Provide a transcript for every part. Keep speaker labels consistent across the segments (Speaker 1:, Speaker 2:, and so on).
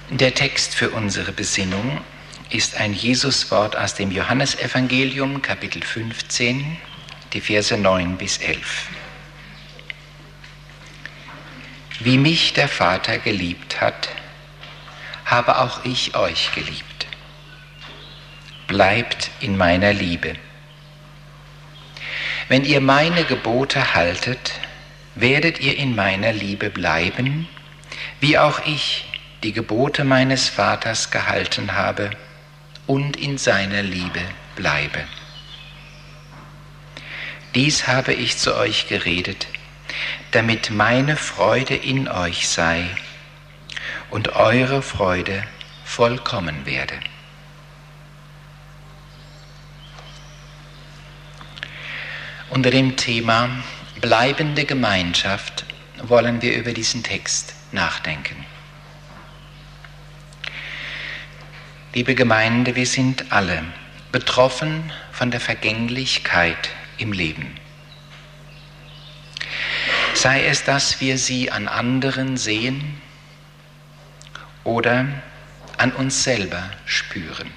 Speaker 1: Der Text für unsere Besinnung ist ein Jesuswort aus dem Johannesevangelium, Kapitel 15, die Verse 9 bis 11. Wie mich der Vater geliebt hat, habe auch ich euch geliebt. Bleibt in meiner Liebe. Wenn ihr meine Gebote haltet, werdet ihr in meiner Liebe bleiben, wie auch ich die Gebote meines Vaters gehalten habe und in seiner Liebe bleibe. Dies habe ich zu euch geredet, damit meine Freude in euch sei und eure Freude vollkommen werde. Unter dem Thema bleibende Gemeinschaft wollen wir über diesen Text nachdenken. Liebe Gemeinde, wir sind alle betroffen von der Vergänglichkeit im Leben. Sei es, dass wir sie an anderen sehen oder an uns selber spüren.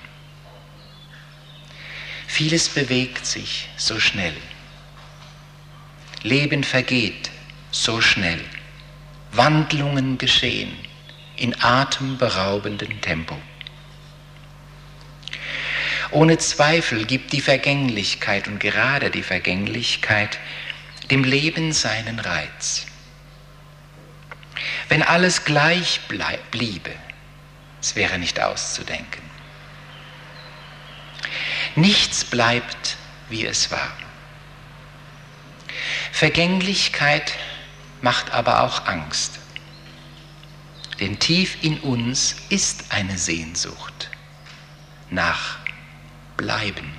Speaker 1: Vieles bewegt sich so schnell. Leben vergeht so schnell. Wandlungen geschehen in atemberaubendem Tempo. Ohne Zweifel gibt die Vergänglichkeit und gerade die Vergänglichkeit dem Leben seinen Reiz. Wenn alles gleich bliebe, es wäre nicht auszudenken. Nichts bleibt, wie es war. Vergänglichkeit macht aber auch Angst. Denn tief in uns ist eine Sehnsucht nach Bleiben.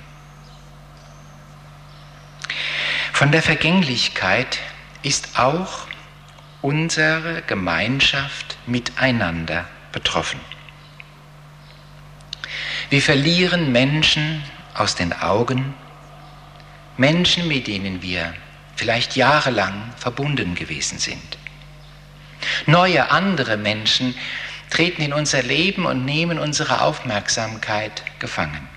Speaker 1: Von der Vergänglichkeit ist auch unsere Gemeinschaft miteinander betroffen. Wir verlieren Menschen aus den Augen, Menschen, mit denen wir vielleicht jahrelang verbunden gewesen sind. Neue, andere Menschen treten in unser Leben und nehmen unsere Aufmerksamkeit gefangen.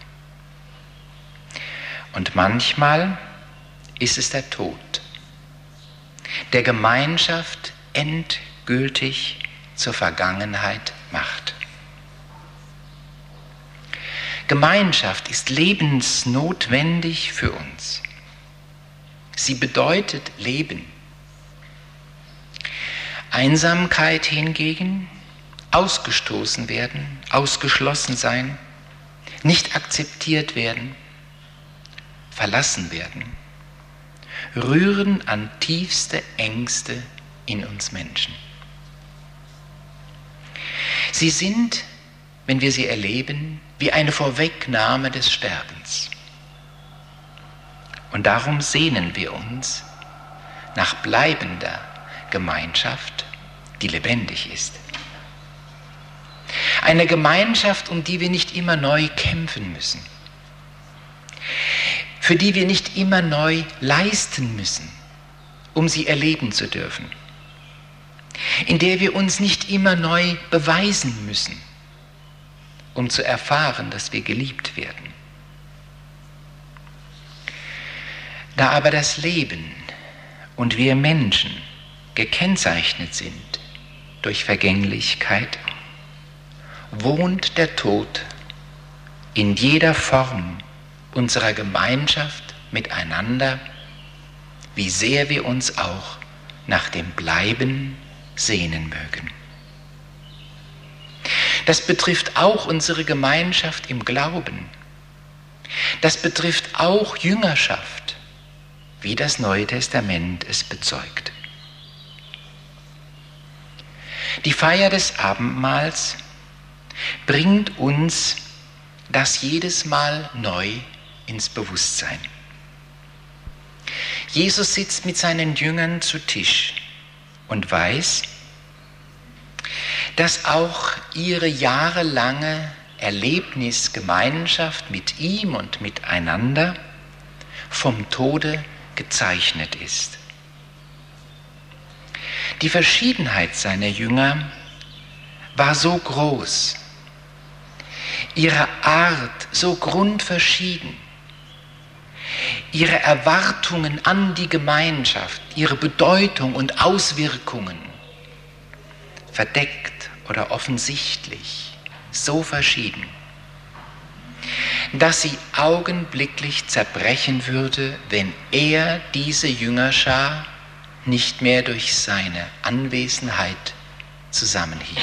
Speaker 1: Und manchmal ist es der Tod, der Gemeinschaft endgültig zur Vergangenheit macht. Gemeinschaft ist lebensnotwendig für uns. Sie bedeutet Leben. Einsamkeit hingegen, ausgestoßen werden, ausgeschlossen sein, nicht akzeptiert werden, verlassen werden, rühren an tiefste Ängste in uns Menschen. Sie sind, wenn wir sie erleben, wie eine Vorwegnahme des Sterbens. Und darum sehnen wir uns nach bleibender Gemeinschaft, die lebendig ist. Eine Gemeinschaft, um die wir nicht immer neu kämpfen müssen, für die wir nicht immer neu leisten müssen, um sie erleben zu dürfen, in der wir uns nicht immer neu beweisen müssen, um zu erfahren, dass wir geliebt werden. Da aber das Leben und wir Menschen gekennzeichnet sind durch Vergänglichkeit, wohnt der Tod in jeder Form unserer Gemeinschaft miteinander, wie sehr wir uns auch nach dem Bleiben sehnen mögen. Das betrifft auch unsere Gemeinschaft im Glauben. Das betrifft auch Jüngerschaft, wie das Neue Testament es bezeugt. Die Feier des Abendmahls bringt uns das jedes Mal neu ins Bewusstsein. Jesus sitzt mit seinen Jüngern zu Tisch und weiß, dass auch ihre jahrelange Erlebnisgemeinschaft mit ihm und miteinander vom Tode gezeichnet ist. Die Verschiedenheit seiner Jünger war so groß, ihre Art so grundverschieden, ihre Erwartungen an die Gemeinschaft, ihre Bedeutung und Auswirkungen verdeckt oder offensichtlich so verschieden, dass sie augenblicklich zerbrechen würde, wenn er diese Jüngerschar nicht mehr durch seine Anwesenheit zusammenhielte.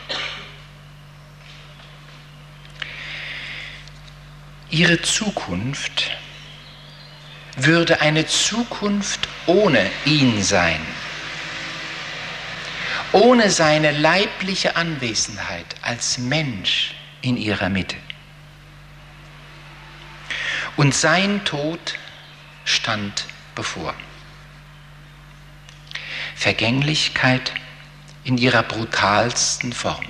Speaker 1: Ihre Zukunft würde eine Zukunft ohne ihn sein, ohne seine leibliche Anwesenheit als Mensch in ihrer Mitte. Und sein Tod stand bevor. Vergänglichkeit in ihrer brutalsten Form.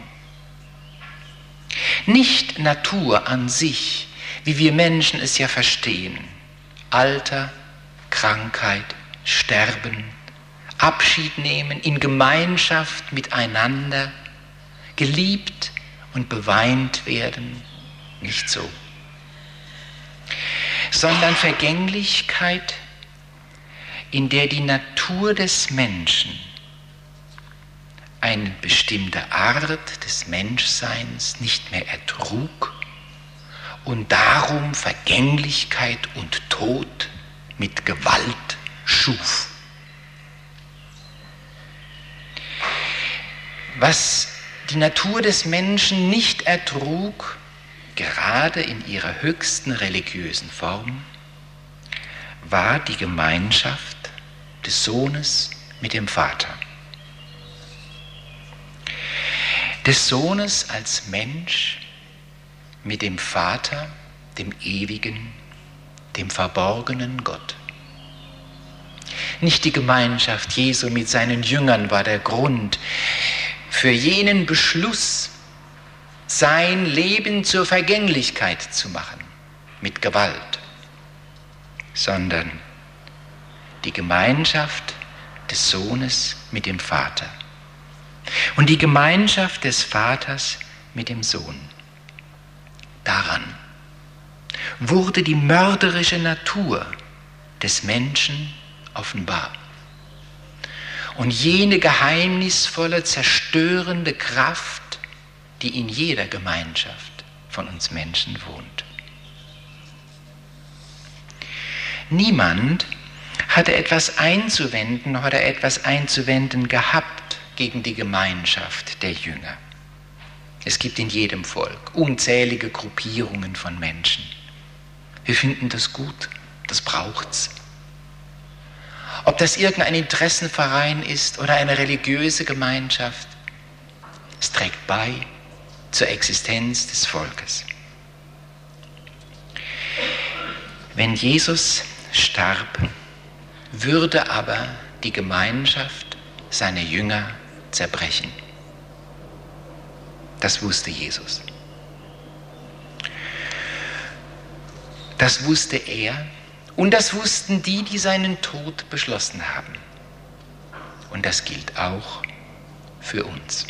Speaker 1: Nicht Natur an sich, wie wir Menschen es ja verstehen. Alter, Krankheit, Sterben, Abschied nehmen, in Gemeinschaft miteinander, geliebt und beweint werden, nicht so. Sondern Vergänglichkeit, in der die Natur des Menschen eine bestimmte Art des Menschseins nicht mehr ertrug und darum Vergänglichkeit und Tod mit Gewalt schuf. Was die Natur des Menschen nicht ertrug, gerade in ihrer höchsten religiösen Form, war die Gemeinschaft des Sohnes mit dem Vater. Des Sohnes als Mensch mit dem Vater, dem ewigen, dem verborgenen Gott. Nicht die Gemeinschaft Jesu mit seinen Jüngern war der Grund für jenen Beschluss, sein Leben zur Vergänglichkeit zu machen, mit Gewalt, sondern die Gemeinschaft des Sohnes mit dem Vater und die Gemeinschaft des Vaters mit dem Sohn. Daran wurde die mörderische Natur des Menschen offenbar und jene geheimnisvolle, zerstörende Kraft, die in jeder Gemeinschaft von uns Menschen wohnt. Niemand hatte etwas einzuwenden oder etwas einzuwenden gehabt gegen die Gemeinschaft der Jünger. Es gibt in jedem Volk unzählige Gruppierungen von Menschen. Wir finden das gut, das braucht's. Ob das irgendein Interessenverein ist oder eine religiöse Gemeinschaft, es trägt bei zur Existenz des Volkes. Wenn Jesus starb, würde aber die Gemeinschaft seiner Jünger zerbrechen. Das wusste Jesus. Das wusste er und das wussten die, die seinen Tod beschlossen haben. Und das gilt auch für uns.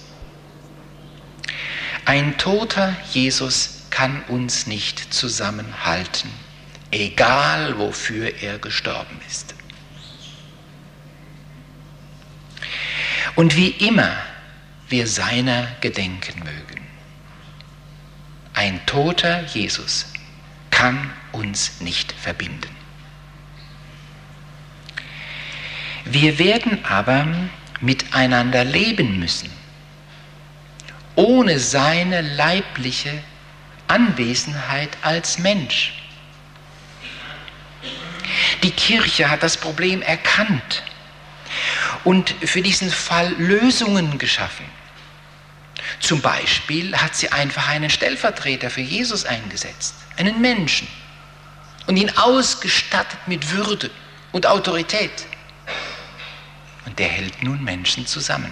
Speaker 1: Ein toter Jesus kann uns nicht zusammenhalten, egal wofür er gestorben ist. Und wie immer wir seiner gedenken mögen, ein toter Jesus kann uns nicht verbinden. Wir werden aber miteinander leben müssen, ohne seine leibliche Anwesenheit als Mensch. Die Kirche hat das Problem erkannt und für diesen Fall Lösungen geschaffen. Zum Beispiel hat sie einfach einen Stellvertreter für Jesus eingesetzt, einen Menschen, und ihn ausgestattet mit Würde und Autorität. Und der hält nun Menschen zusammen.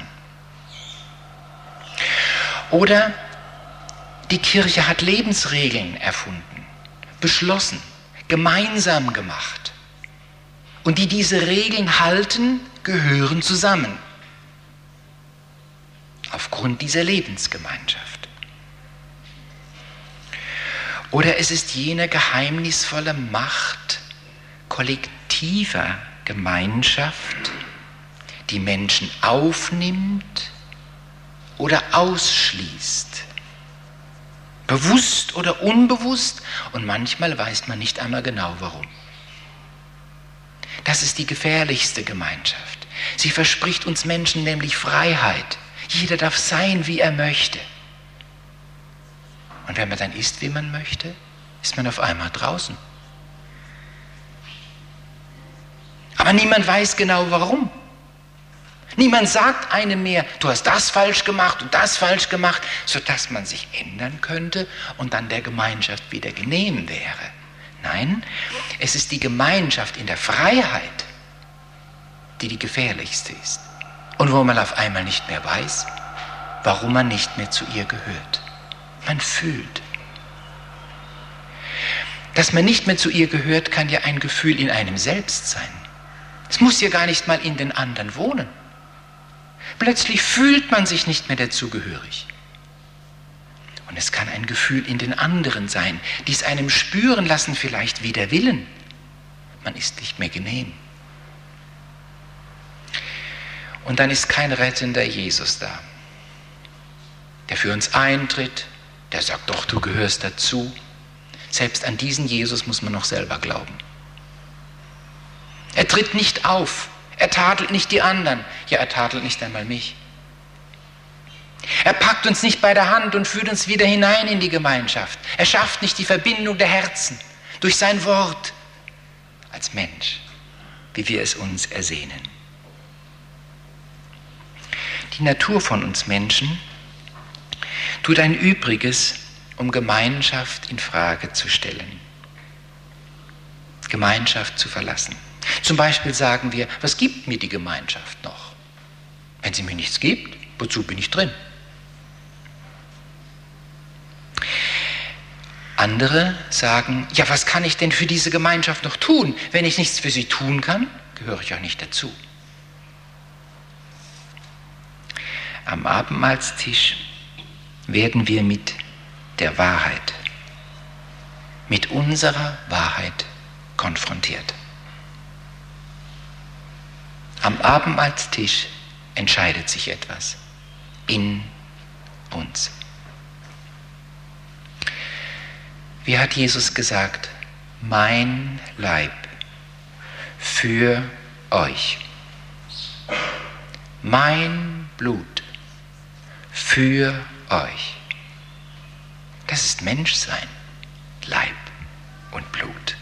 Speaker 1: Oder die Kirche hat Lebensregeln erfunden, beschlossen, gemeinsam gemacht. Und die diese Regeln halten, gehören zusammen. aufgrund dieser Lebensgemeinschaft. Oder es ist jene geheimnisvolle Macht kollektiver Gemeinschaft, die Menschen aufnimmt oder ausschließt. Bewusst oder unbewusst, und manchmal weiß man nicht einmal genau warum. Das ist die gefährlichste Gemeinschaft. Sie verspricht uns Menschen nämlich Freiheit. Jeder darf sein, wie er möchte. Und wenn man dann ist, wie man möchte, ist man auf einmal draußen. Aber niemand weiß genau warum. Niemand sagt einem mehr, du hast das falsch gemacht und das falsch gemacht, sodass man sich ändern könnte und dann der Gemeinschaft wieder genehm wäre. Nein, es ist die Gemeinschaft in der Freiheit, die die gefährlichste ist. Und wo man auf einmal nicht mehr weiß, warum man nicht mehr zu ihr gehört. Man fühlt. Dass man nicht mehr zu ihr gehört, kann ja ein Gefühl in einem selbst sein. Es muss ja gar nicht mal in den anderen wohnen. Plötzlich fühlt man sich nicht mehr dazugehörig. Und es kann ein Gefühl in den anderen sein, die es einem spüren lassen, vielleicht wider Willen. Man ist nicht mehr genehm. Und dann ist kein rettender Jesus da, der für uns eintritt, der sagt, doch, du gehörst dazu. Selbst an diesen Jesus muss man noch selber glauben. Er tritt nicht auf. Er tadelt nicht die anderen. Ja, er tadelt nicht einmal mich. Er packt uns nicht bei der Hand und führt uns wieder hinein in die Gemeinschaft. Er schafft nicht die Verbindung der Herzen durch sein Wort als Mensch, wie wir es uns ersehnen. Die Natur von uns Menschen tut ein Übriges, um Gemeinschaft in Frage zu stellen, Gemeinschaft zu verlassen. Zum Beispiel sagen wir, was gibt mir die Gemeinschaft noch? Wenn sie mir nichts gibt, wozu bin ich drin? Andere sagen, ja, was kann ich denn für diese Gemeinschaft noch tun? Wenn ich nichts für sie tun kann, gehöre ich auch nicht dazu. Am Abendmahlstisch werden wir mit der Wahrheit, mit unserer Wahrheit konfrontiert. Am Abendmahlstisch entscheidet sich etwas in uns. Wie hat Jesus gesagt? Mein Leib für euch. Mein Blut für euch. Das ist Menschsein, Leib und Blut.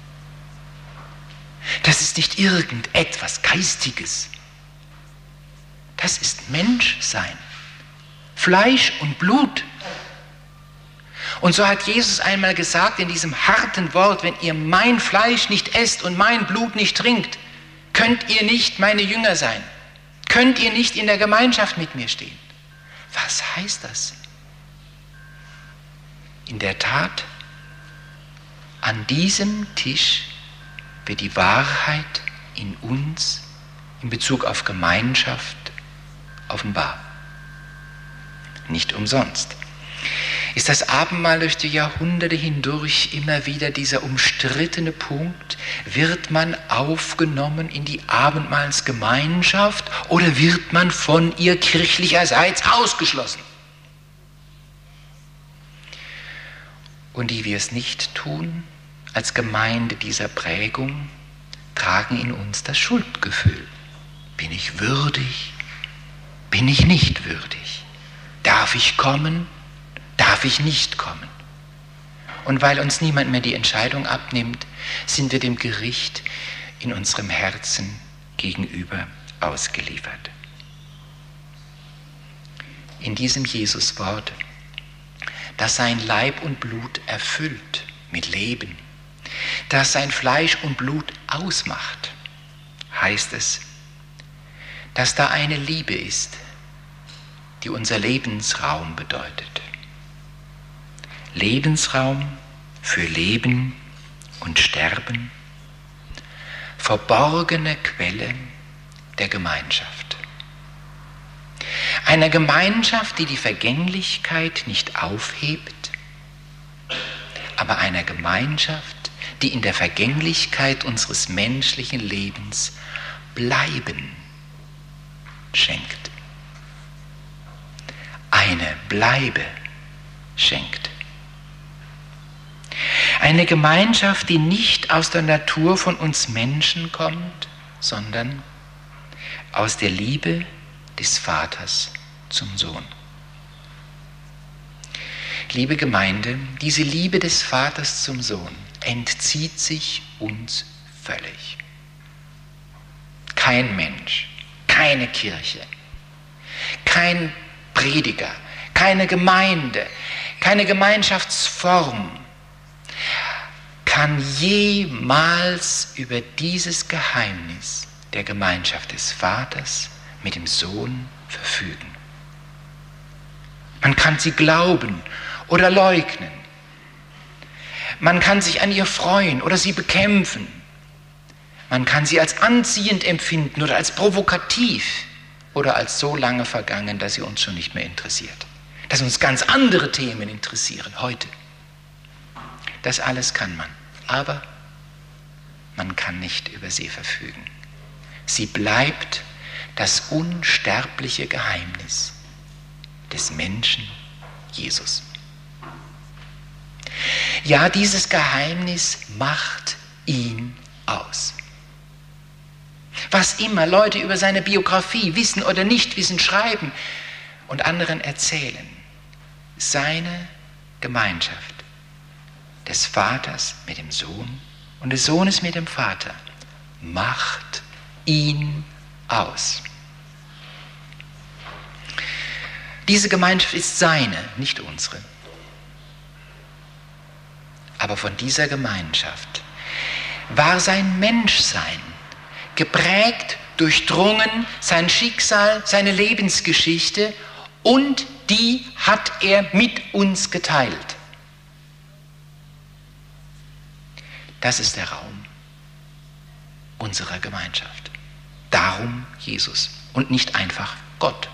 Speaker 1: Das ist nicht irgendetwas Geistiges. Das ist Menschsein, Fleisch und Blut. Und so hat Jesus einmal gesagt in diesem harten Wort, wenn ihr mein Fleisch nicht esst und mein Blut nicht trinkt, könnt ihr nicht meine Jünger sein. Könnt ihr nicht in der Gemeinschaft mit mir stehen. Was heißt das? In der Tat, an diesem Tisch wird die Wahrheit in uns in Bezug auf Gemeinschaft offenbar. Nicht umsonst ist das Abendmahl durch die Jahrhunderte hindurch immer wieder dieser umstrittene Punkt, wird man aufgenommen in die Abendmahlsgemeinschaft oder wird man von ihr kirchlicherseits ausgeschlossen? Und die wir es nicht tun, als Gemeinde dieser Prägung, tragen in uns das Schuldgefühl. Bin ich würdig? Bin ich nicht würdig? Darf ich kommen? Darf ich nicht kommen? Und weil uns niemand mehr die Entscheidung abnimmt, sind wir dem Gericht in unserem Herzen gegenüber ausgeliefert. In diesem Jesuswort, das sein Leib und Blut erfüllt mit Leben, das sein Fleisch und Blut ausmacht, heißt es, dass da eine Liebe ist, die unser Lebensraum bedeutet. Lebensraum für Leben und Sterben, verborgene Quelle der Gemeinschaft. Einer Gemeinschaft, die die Vergänglichkeit nicht aufhebt, aber einer Gemeinschaft, die in der Vergänglichkeit unseres menschlichen Lebens Bleiben schenkt. Eine Bleibe schenkt. Eine Gemeinschaft, die nicht aus der Natur von uns Menschen kommt, sondern aus der Liebe des Vaters zum Sohn. Liebe Gemeinde, diese Liebe des Vaters zum Sohn entzieht sich uns völlig. Kein Mensch, keine Kirche, kein Prediger, keine Gemeinde, keine Gemeinschaftsform kann jemals über dieses Geheimnis der Gemeinschaft des Vaters mit dem Sohn verfügen. Man kann sie glauben oder leugnen. Man kann sich an ihr freuen oder sie bekämpfen. Man kann sie als anziehend empfinden oder als provokativ oder als so lange vergangen, dass sie uns schon nicht mehr interessiert. Dass uns ganz andere Themen interessieren heute. Das alles kann man, aber man kann nicht über sie verfügen. Sie bleibt das unsterbliche Geheimnis des Menschen Jesus. Ja, dieses Geheimnis macht ihn aus. Was immer Leute über seine Biografie wissen oder nicht wissen, schreiben und anderen erzählen, seine Gemeinschaft des Vaters mit dem Sohn und des Sohnes mit dem Vater macht ihn aus. Diese Gemeinschaft ist seine, nicht unsere. Aber von dieser Gemeinschaft war sein Menschsein geprägt, durchdrungen, sein Schicksal, seine Lebensgeschichte, und die hat er mit uns geteilt. Das ist der Raum unserer Gemeinschaft. Darum Jesus und nicht einfach Gott.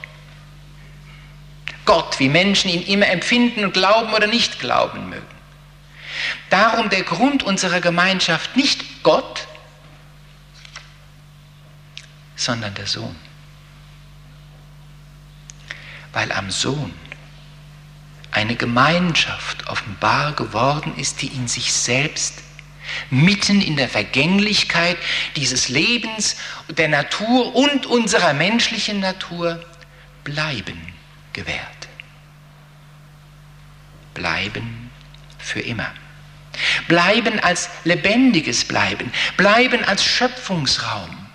Speaker 1: Gott, wie Menschen ihn immer empfinden und glauben oder nicht glauben mögen. Darum der Grund unserer Gemeinschaft nicht Gott, sondern der Sohn. Weil am Sohn eine Gemeinschaft offenbar geworden ist, die in sich selbst mitten in der Vergänglichkeit dieses Lebens, der Natur und unserer menschlichen Natur Bleiben gewährt. Bleiben für immer. Bleiben als lebendiges Bleiben. Bleiben als Schöpfungsraum.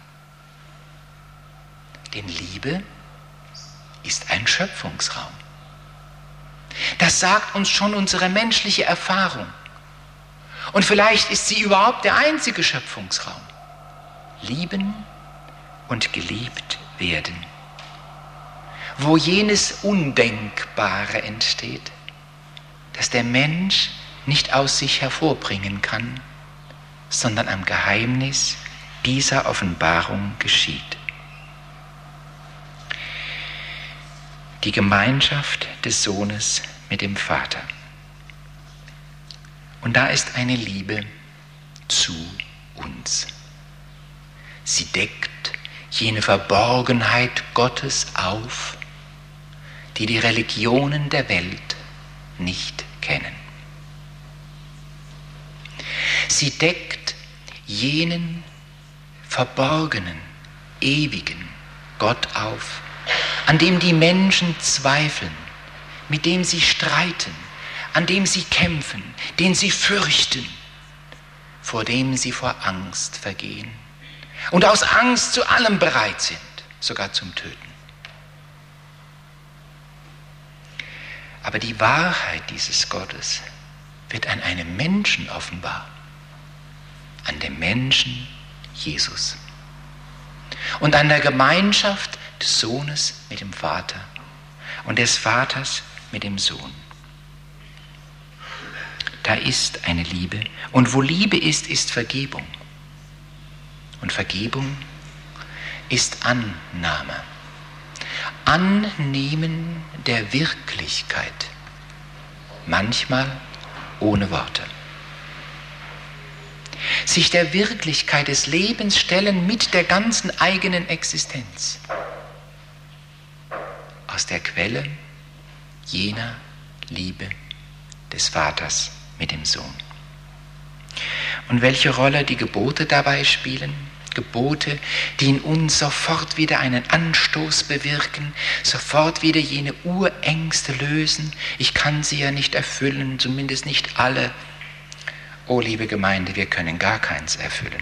Speaker 1: Denn Liebe ist ein Schöpfungsraum. Das sagt uns schon unsere menschliche Erfahrung. Und vielleicht ist sie überhaupt der einzige Schöpfungsraum. Lieben und geliebt werden. Wo jenes Undenkbare entsteht, dass der Mensch nicht aus sich hervorbringen kann, sondern am Geheimnis dieser Offenbarung geschieht. Die Gemeinschaft des Sohnes mit dem Vater. Und da ist eine Liebe zu uns. Sie deckt jene Verborgenheit Gottes auf, die die Religionen der Welt nicht kennen. Sie deckt jenen verborgenen, ewigen Gott auf, an dem die Menschen zweifeln, mit dem sie streiten, an dem sie kämpfen, den sie fürchten, vor dem sie vor Angst vergehen und aus Angst zu allem bereit sind, sogar zum Töten. Aber die Wahrheit dieses Gottes wird an einem Menschen offenbar, an dem Menschen Jesus und an der Gemeinschaft des Sohnes mit dem Vater und des Vaters mit dem Sohn. Da ist eine Liebe, und wo Liebe ist, ist Vergebung. Und Vergebung ist Annahme. Annehmen der Wirklichkeit, manchmal ohne Worte. Sich der Wirklichkeit des Lebens stellen mit der ganzen eigenen Existenz. Aus der Quelle jener Liebe des Vaters mit dem Sohn. Und welche Rolle die Gebote dabei spielen? Gebote, die in uns sofort wieder einen Anstoß bewirken, sofort wieder jene Urängste lösen. Ich kann sie ja nicht erfüllen, zumindest nicht alle. Oh, liebe Gemeinde, wir können gar keins erfüllen.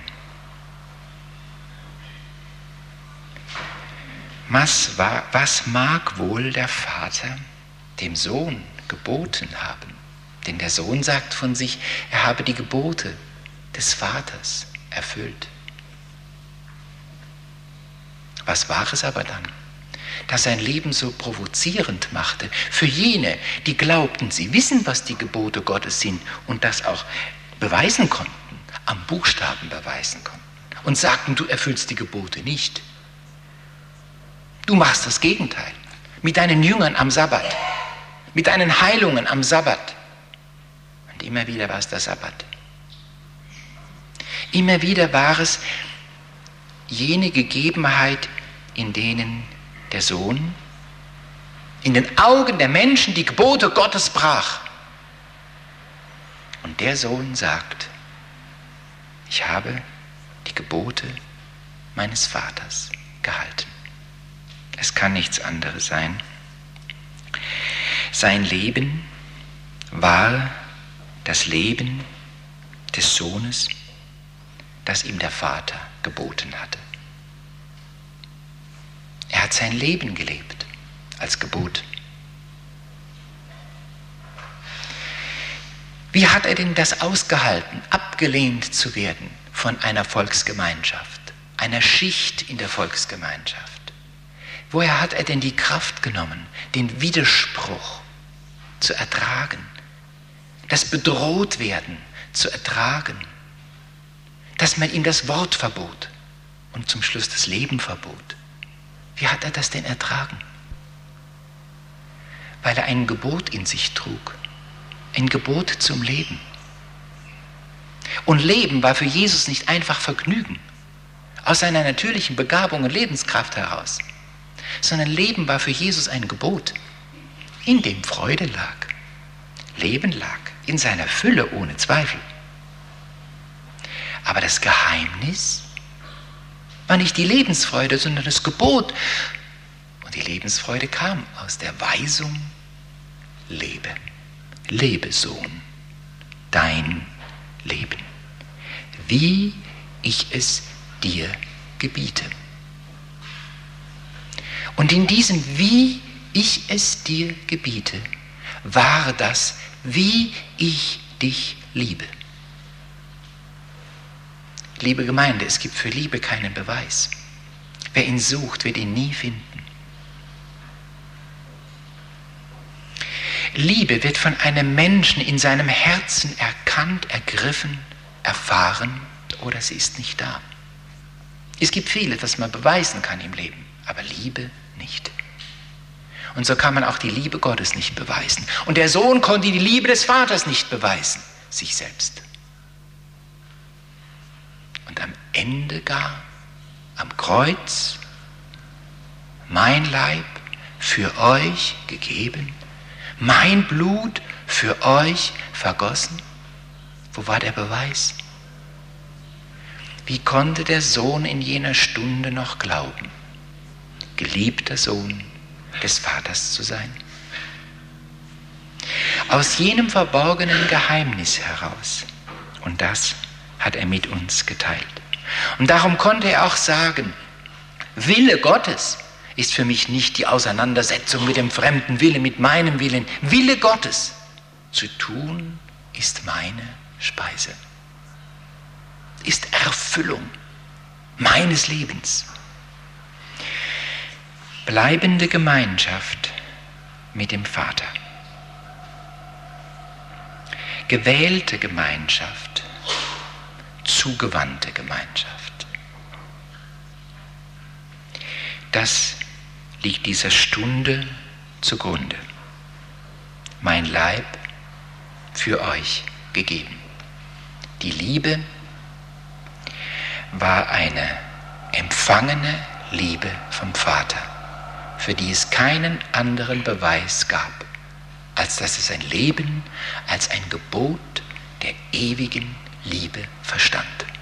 Speaker 1: Was mag wohl der Vater dem Sohn geboten haben? Denn der Sohn sagt von sich, er habe die Gebote des Vaters erfüllt. Was war es aber dann, das sein Leben so provozierend machte für jene, die glaubten, sie wissen, was die Gebote Gottes sind und das auch beweisen konnten, am Buchstaben beweisen konnten und sagten, du erfüllst die Gebote nicht. Du machst das Gegenteil. Mit deinen Jüngern am Sabbat, mit deinen Heilungen am Sabbat. Und immer wieder war es der Sabbat. Immer wieder war es jene Gegebenheit, in denen der Sohn in den Augen der Menschen die Gebote Gottes brach. Und der Sohn sagt, ich habe die Gebote meines Vaters gehalten. Es kann nichts anderes sein. Sein Leben war das Leben des Sohnes, das ihm der Vater geboten hatte. Er hat sein Leben gelebt als Gebot. Wie hat er denn das ausgehalten, abgelehnt zu werden von einer Volksgemeinschaft, einer Schicht in der Volksgemeinschaft? Woher hat er denn die Kraft genommen, den Widerspruch zu ertragen, das Bedrohtwerden zu ertragen, dass man ihm das Wort verbot und zum Schluss das Leben verbot? Wie hat er das denn ertragen? Weil er ein Gebot in sich trug, ein Gebot zum Leben. Und Leben war für Jesus nicht einfach Vergnügen, aus seiner natürlichen Begabung und Lebenskraft heraus, sondern Leben war für Jesus ein Gebot, in dem Freude lag. Leben lag in seiner Fülle ohne Zweifel. Aber das Geheimnis war nicht die Lebensfreude, sondern das Gebot. Und die Lebensfreude kam aus der Weisung, lebe, lebe Sohn, dein Leben, wie ich es dir gebiete. Und in diesem wie ich es dir gebiete, war das, wie ich dich liebe. Liebe Gemeinde, es gibt für Liebe keinen Beweis. Wer ihn sucht, wird ihn nie finden. Liebe wird von einem Menschen in seinem Herzen erkannt, ergriffen, erfahren oder sie ist nicht da. Es gibt vieles, was man beweisen kann im Leben, aber Liebe nicht. Und so kann man auch die Liebe Gottes nicht beweisen. Und der Sohn konnte die Liebe des Vaters nicht beweisen, sich selbst. Und am Ende gar, am Kreuz, mein Leib für euch gegeben, mein Blut für euch vergossen. Wo war der Beweis? Wie konnte der Sohn in jener Stunde noch glauben, geliebter Sohn des Vaters zu sein? Aus jenem verborgenen Geheimnis heraus. Und das hat er mit uns geteilt. Und darum konnte er auch sagen, Wille Gottes ist für mich nicht die Auseinandersetzung mit dem fremden Willen, mit meinem Willen. Wille Gottes zu tun ist meine Speise, ist Erfüllung meines Lebens. Bleibende Gemeinschaft mit dem Vater. Gewählte Gemeinschaft, zugewandte Gemeinschaft. Das liegt dieser Stunde zugrunde. Mein Leib für euch gegeben. Die Liebe war eine empfangene Liebe vom Vater, für die es keinen anderen Beweis gab, als dass es ein Leben als ein Gebot der ewigen Liebe verstand.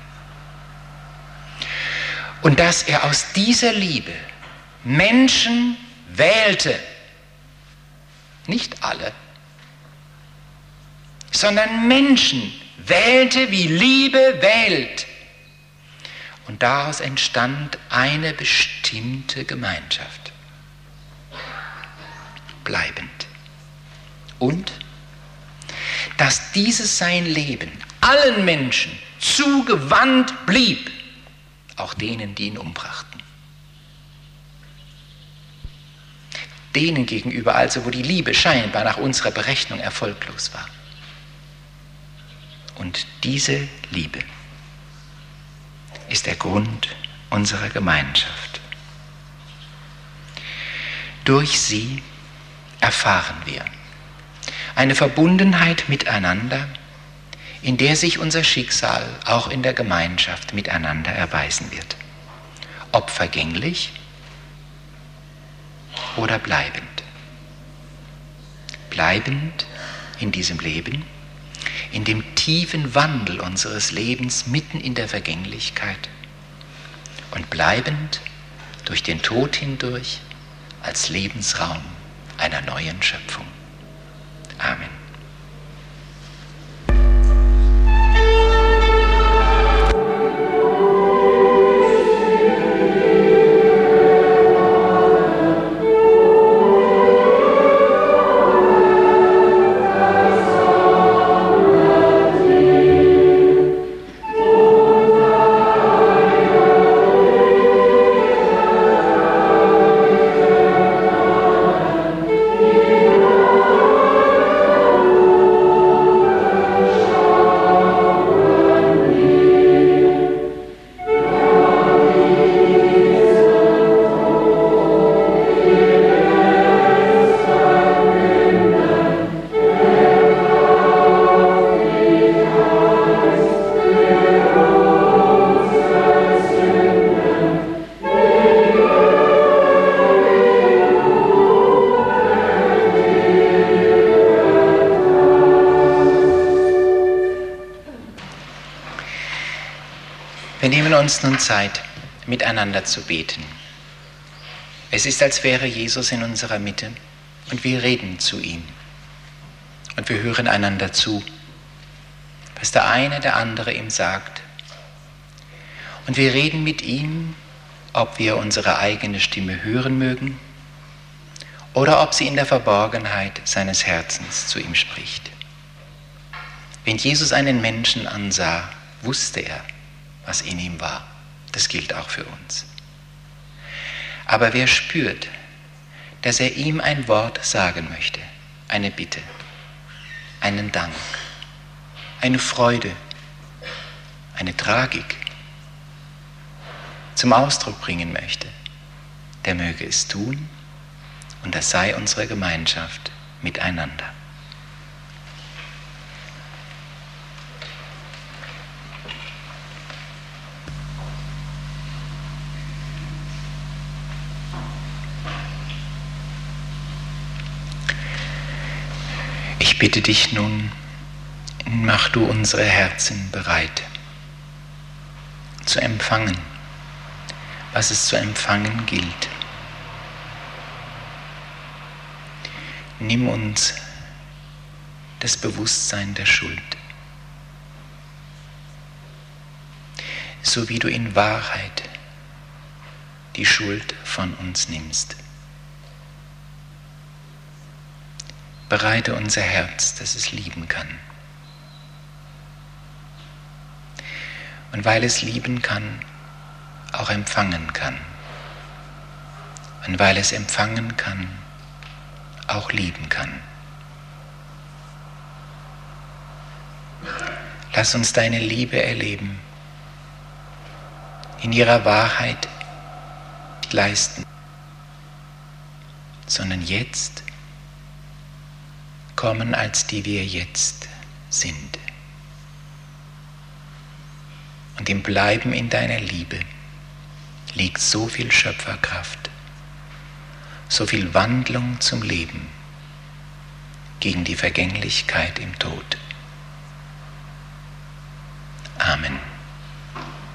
Speaker 1: Und dass er aus dieser Liebe Menschen wählte, nicht alle, sondern Menschen wählte, wie Liebe wählt. Und daraus entstand eine bestimmte Gemeinschaft, bleibend. Und dass dieses sein Leben allen Menschen zugewandt blieb, auch denen, die ihn umbrachten. Denen gegenüber also, wo die Liebe scheinbar nach unserer Berechnung erfolglos war. Und diese Liebe ist der Grund unserer Gemeinschaft. Durch sie erfahren wir eine Verbundenheit miteinander, in der sich unser Schicksal auch in der Gemeinschaft miteinander erweisen wird. Ob vergänglich oder bleibend. Bleibend in diesem Leben, in dem tiefen Wandel unseres Lebens mitten in der Vergänglichkeit und bleibend durch den Tod hindurch als Lebensraum einer neuen Schöpfung. Amen. Wir nehmen uns nun Zeit, miteinander zu beten. Es ist, als wäre Jesus in unserer Mitte und wir reden zu ihm. Und wir hören einander zu, was der eine der andere ihm sagt. Und wir reden mit ihm, ob wir unsere eigene Stimme hören mögen oder ob sie in der Verborgenheit seines Herzens zu ihm spricht. Wenn Jesus einen Menschen ansah, wusste er, was in ihm war. Das gilt auch für uns. Aber wer spürt, dass er ihm ein Wort sagen möchte, eine Bitte, einen Dank, eine Freude, eine Tragik zum Ausdruck bringen möchte, der möge es tun und das sei unsere Gemeinschaft miteinander. Ich bitte dich nun, mach du unsere Herzen bereit, zu empfangen, was es zu empfangen gilt. Nimm uns das Bewusstsein der Schuld, so wie du in Wahrheit die Schuld von uns nimmst. Bereite unser Herz, dass es lieben kann. Und weil es lieben kann, auch empfangen kann. Und weil es empfangen kann, auch lieben kann. Lass uns deine Liebe erleben, in ihrer Wahrheit leisten sondern jetzt kommen, als die wir jetzt sind. Und im Bleiben in deiner Liebe liegt so viel Schöpferkraft, so viel Wandlung zum Leben gegen die Vergänglichkeit im Tod. Amen.